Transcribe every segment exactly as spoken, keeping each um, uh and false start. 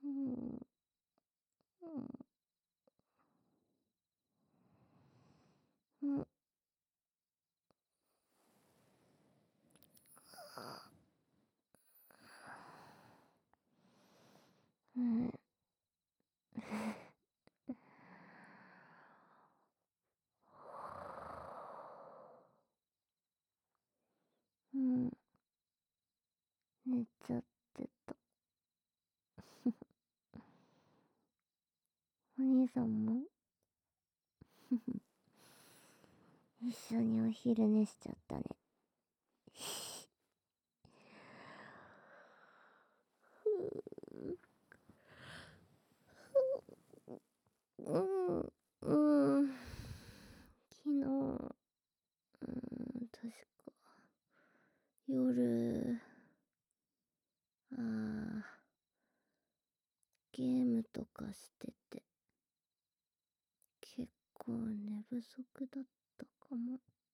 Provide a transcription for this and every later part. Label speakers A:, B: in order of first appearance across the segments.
A: ん、うん、うん、うん、うん、寝ちゃってた。お兄さんも一緒にお昼寝しちゃったね。うん、うん、昨日、うん、確か、夜、あー、ゲームとかしてて、結構寝不足だったかも。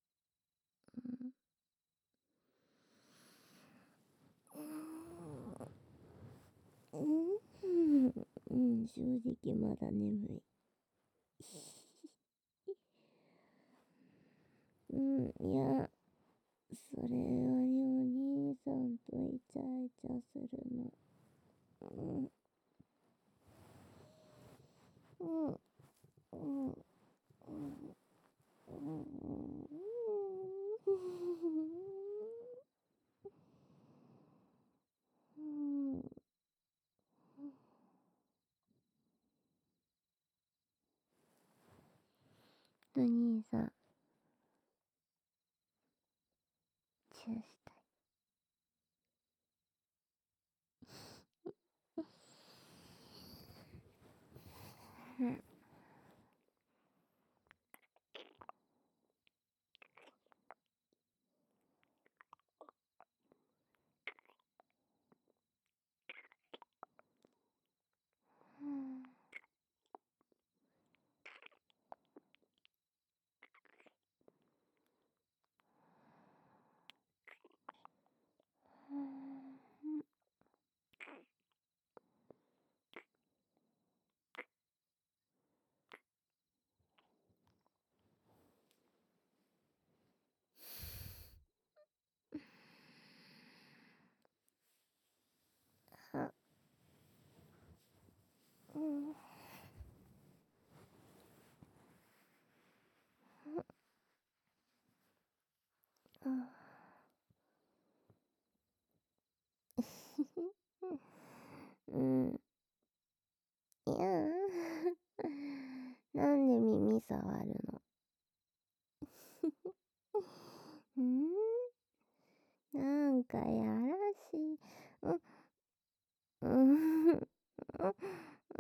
A: うん、うん、うん、正直まだ眠い。うん、いや、それよりお兄さんとイチャイチャするの。うん、うん、うん、うん、うん、うん、お兄さん、チューしたい。うん、うん、うん、あ、うん、うん、うん、いやー、なんで耳触るの？うん、なんかやらしい。うん、うん、うん、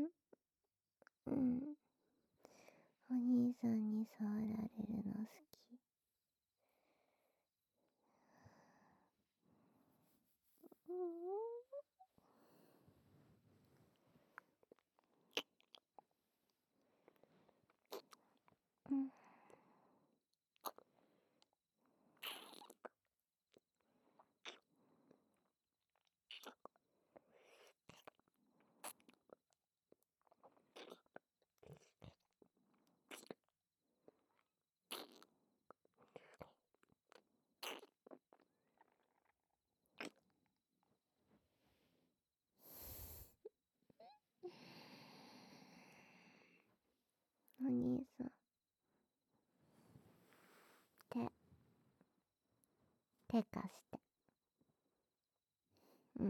A: うん。お兄さんに触られるの好き。うん、うん、お兄さん、手、手貸して。うん。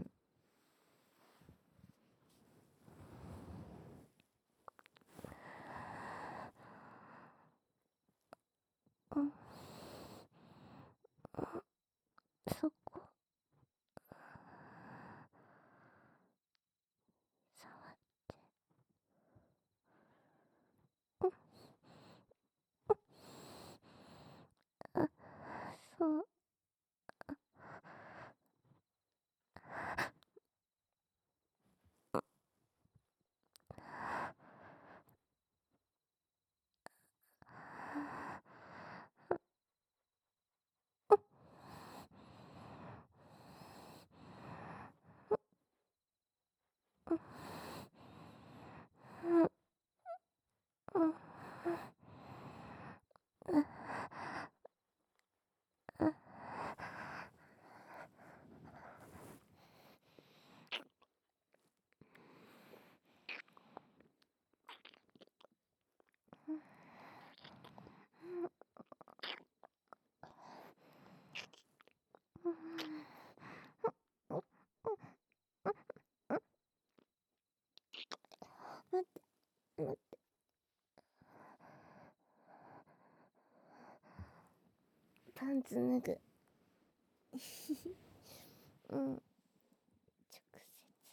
A: うん、そこ、触って。うん、あ、そう。 うん。直接。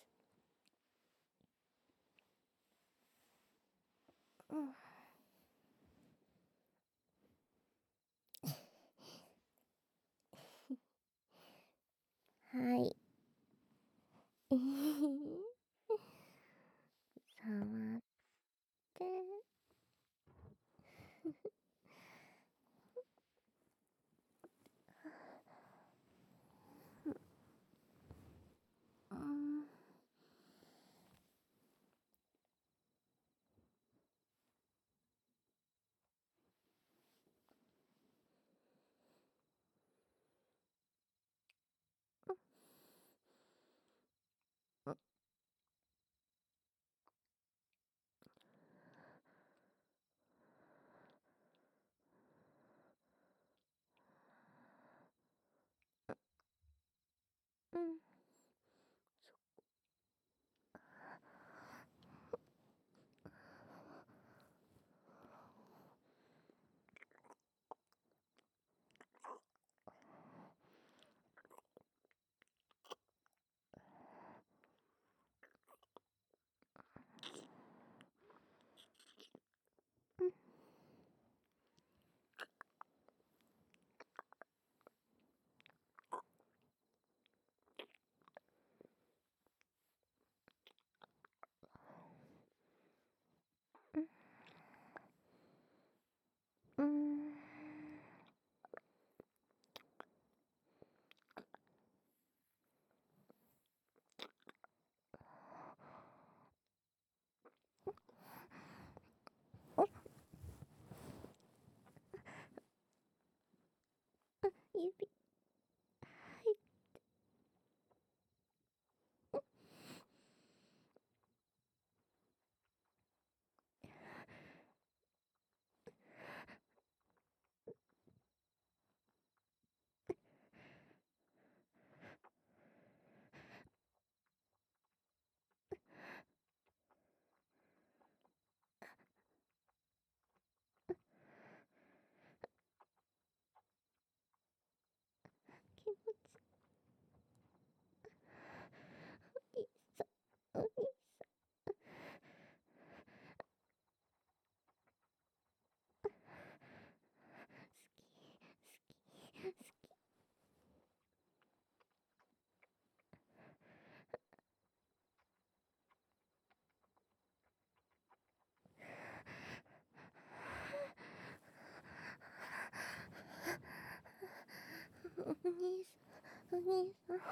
A: うん。はい。触って。うん。うん。うん。指。気持ちいいさ。お兄さん。好き。好き。お兄さん。お兄さん。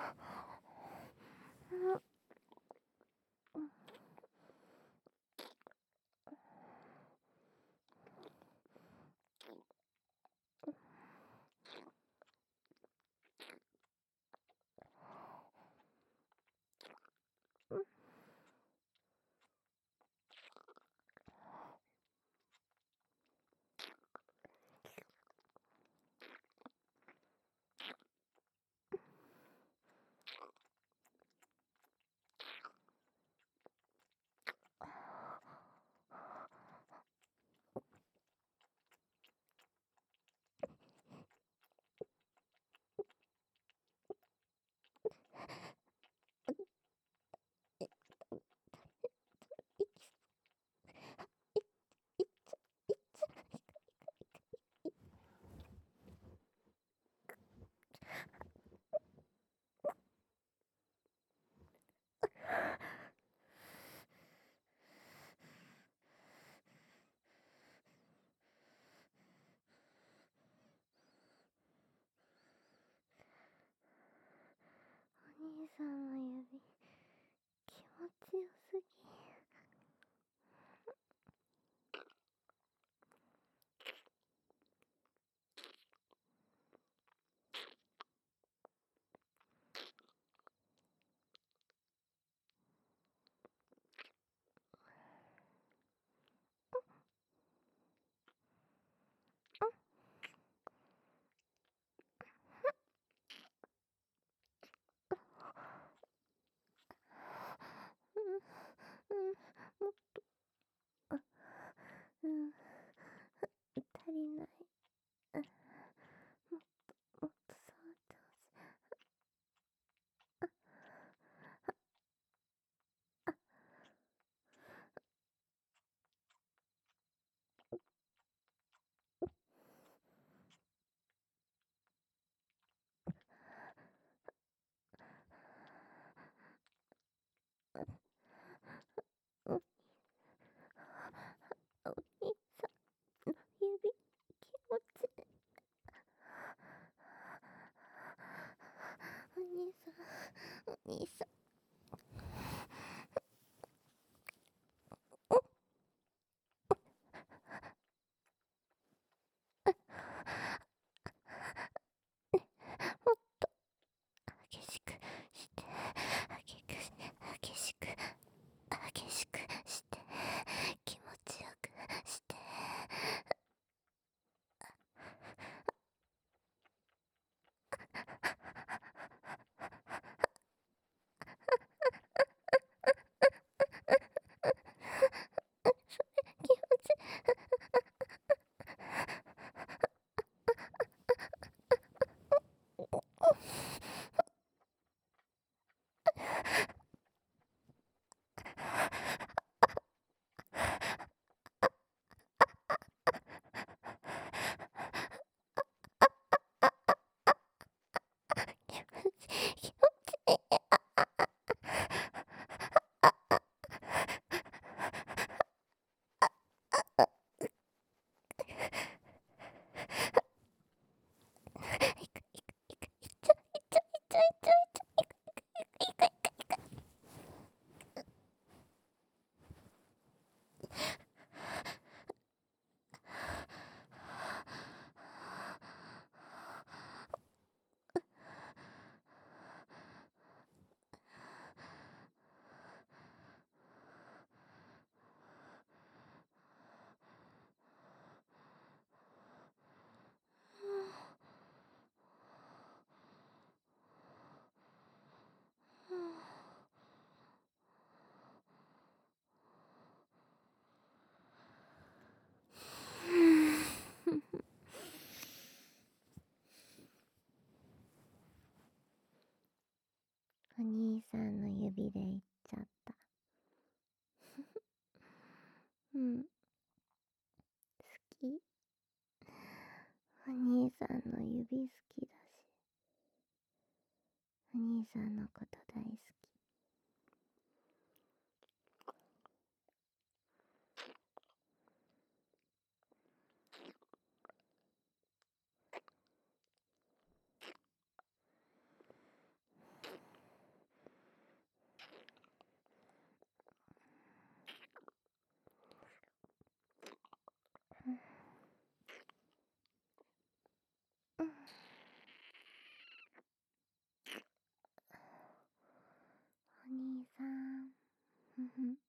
A: お兄さんの指、気持ちよすぎ。 兄さん。もっと激しくして激く激しく激しくして気持ちよくして。気持ち気持ち気持ちいい。いくいくいくいっちゃいっちゃいっちゃいっちゃいっちゃいくいくいくいくいく。お兄さんの指でいっちゃった。うん、好き。お兄さんの指好きだし、お兄さんのこと大好き。うん、お兄さん。